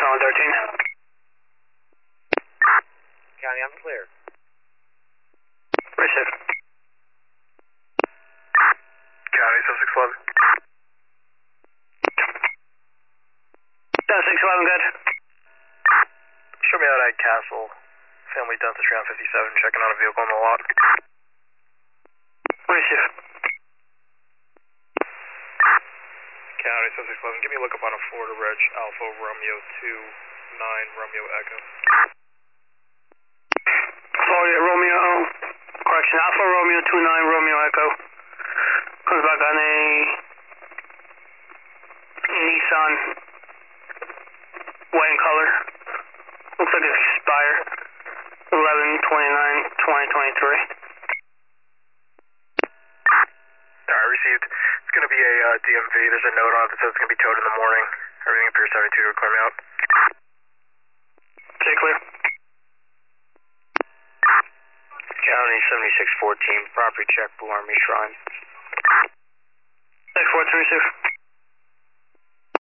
713. County, I'm clear. Receive. County, 7611. 7611, good. Show me out at Castle. Family death is around 57, checking out a vehicle on the lot. Receive. County, 7611, give me a look up on a Florida Reg, Alpha Romeo 29 Romeo Echo. Florida Romeo, correction, Alpha Romeo 29 Romeo Echo. Comes back on a Nissan, white in color. Looks like it's expired. 11/29/2023. Alright, received. It's going to be a DMV. There's a note on it that says it's going to be towed in the morning. Everything appears 72 to clear me out. Stay clear. County, 7614, property check, Blue Army Shrine. 6436.